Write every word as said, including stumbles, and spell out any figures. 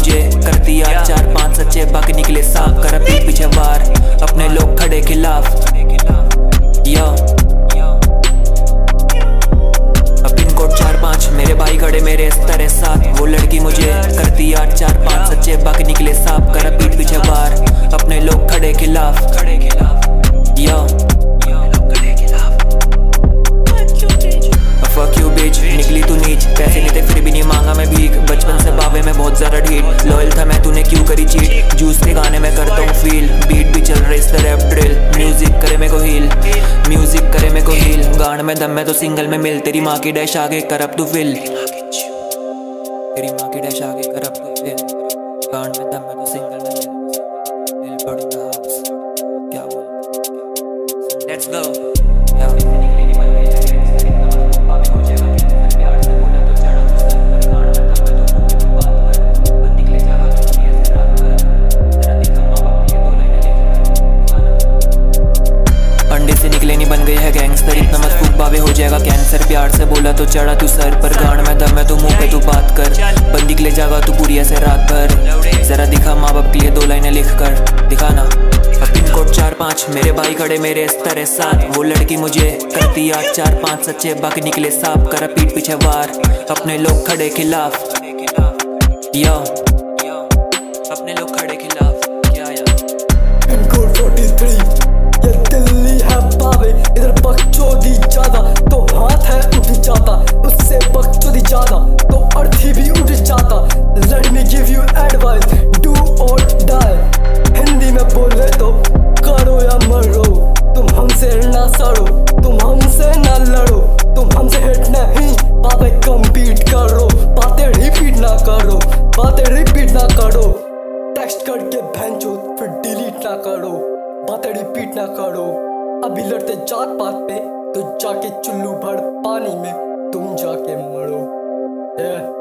मुझे करती यार चार पांच सच्चे बाकी निकले साफ कर पीठ पीछे वार अपने लोग खड़े खिलाफ या पिन कोड चार पांच मेरे भाई खड़े मेरे इस तरह साथ वो लड़की मुझे करती यार चार पांच सच्चे बाकी निकले साफ कर पीठ पीछे वार अपने लोग खड़े खिलाफ या Fuck you bitch, निकली तू नीच पैसे नहीं थे फिर भी नहीं मांगा मैं भीख बचपन से बाबे में बहुत ज़्यादा ढीठ लॉयल था मैं तूने क्यों करी चीट जूस के गाने में करता हूँ फील बीट भी चल रही इस तरह ड्रिल म्यूजिक करे मेरे को हील म्यूजिक करे मेरे को हील गान में दम में तो सिंगल में मिल तेरी माँ की डैश आगे कर अब तू फिल तेरी माँ की डैश आगे कर अब तू फिल गान में दम में तो सिंगल में मिल क्या बोल लेट्स गो बन गई है गैंगस्टर इतना मत फूक बाबे हो जाएगा कैंसर प्यार से बोला तो चढ़ा तू सर पर गान में दम है तो मुंह पे तू बात कर बंदी के ले जाएगा तू पूरी ऐसे रात भर जरा दिखा माँ बाप के लिए दो लाइनें लिख कर दिखाना पिन कोड चार पांच मेरे भाई खड़े मेरे इस तरह साथ वो लड़की मुझे करती यार चार पांच सच्चे बाकी निकले साफ कर पीठ पीछे वार अपने लोग खड़े खिलाफ या अपने लोग खड़े खिलाफ क्या पिन कोड तैंतालीस ये दिल्ली है बाबे इधर बकचोदी ज्यादा तो हाथ है उठ जाता उससे बकचोदी ज्यादा तो अर्थी भी उठ जाता let me give you advice do or die Hindi में बोले तो करो या मरो तुम हमसे ना सड़ो तुम हमसे ना लड़ो तुम हमसे हिट नहीं बाबे कम्पीट करो बातें रिपीट ना करो बातें रिपीट ना करो टेक्स्ट करके भेंचो फिर डिलीट ना करो बातें रिपीट ना करो अभी लड़ते जात पात पे तो जाके चुल्लू भर पानी में तुम जाके मरो yeah.